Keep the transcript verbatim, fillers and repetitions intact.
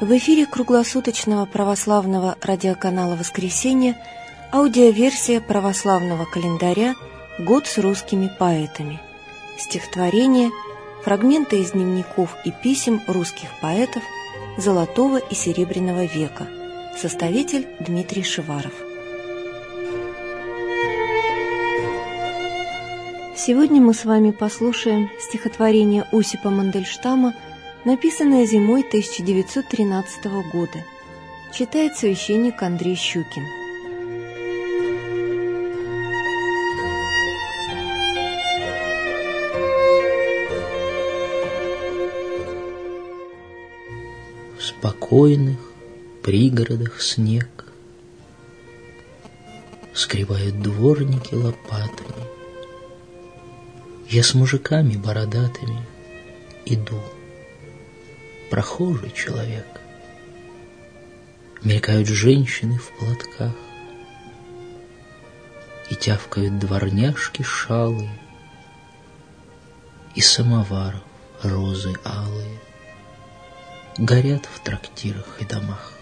В эфире круглосуточного православного радиоканала «Воскресенье» аудиоверсия православного календаря «Год с русскими поэтами». Стихотворения, фрагменты из дневников и писем русских поэтов Золотого и Серебряного века. Составитель Дмитрий Шиваров. Сегодня мы с вами послушаем стихотворение Осипа Мандельштама, написанное зимой тысяча девятьсот тринадцатого года. Читает священник Андрей Щукин. В спокойных пригородах снег скребают дворники лопатами. Я с мужиками бородатыми иду, прохожий человек. Мелькают женщины в платках, и тявкают дворняжки шалые, и самоваров розы алые горят в трактирах и домах.